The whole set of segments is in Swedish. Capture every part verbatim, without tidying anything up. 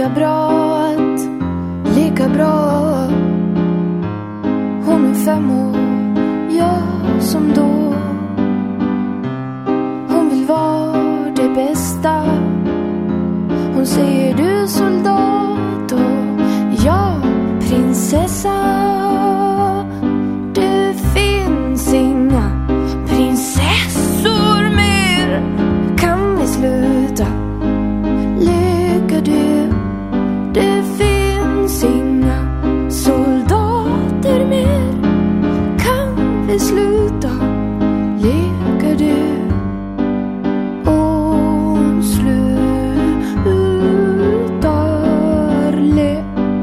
lika bra att lika bra. Hon är fem år, jag som då. Hon vill vara det bästa. Hon säger du soldat och jag prinsessa. Det finns inga prinsessor mer. Kan vi sluta leka du? Det finns inga soldater mer. Kan vi sluta leka du? Och slutar le.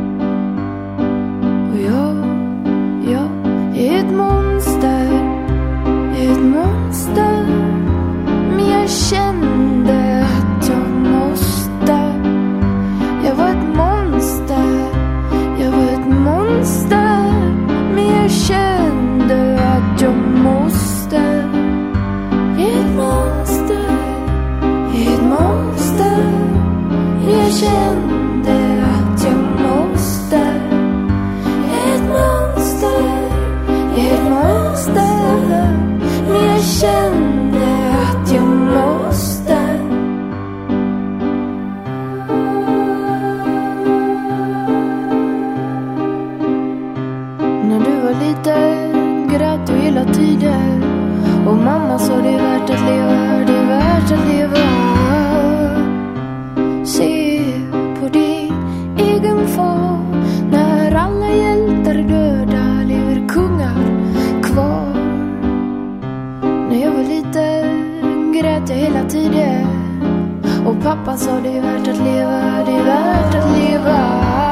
Och jag, jag är ett monster, ett monster. Men jag kände att jag måste. Jag var ett monster, jag var ett monster. Men jag kände att jag måste. Ett monster, ett monster. Jag kände att jag måste. Ett monster, ett monster. Men jag kände att jag måste. När du var liten grät du hela tiden. Och mamma sa det är värt att leva, det är värt att leva. Se på din egen far. När alla hjältar är döda lever kungar kvar. När jag var liten grät jag hela tiden. Och pappa sa det är värt att leva, det är värt att leva.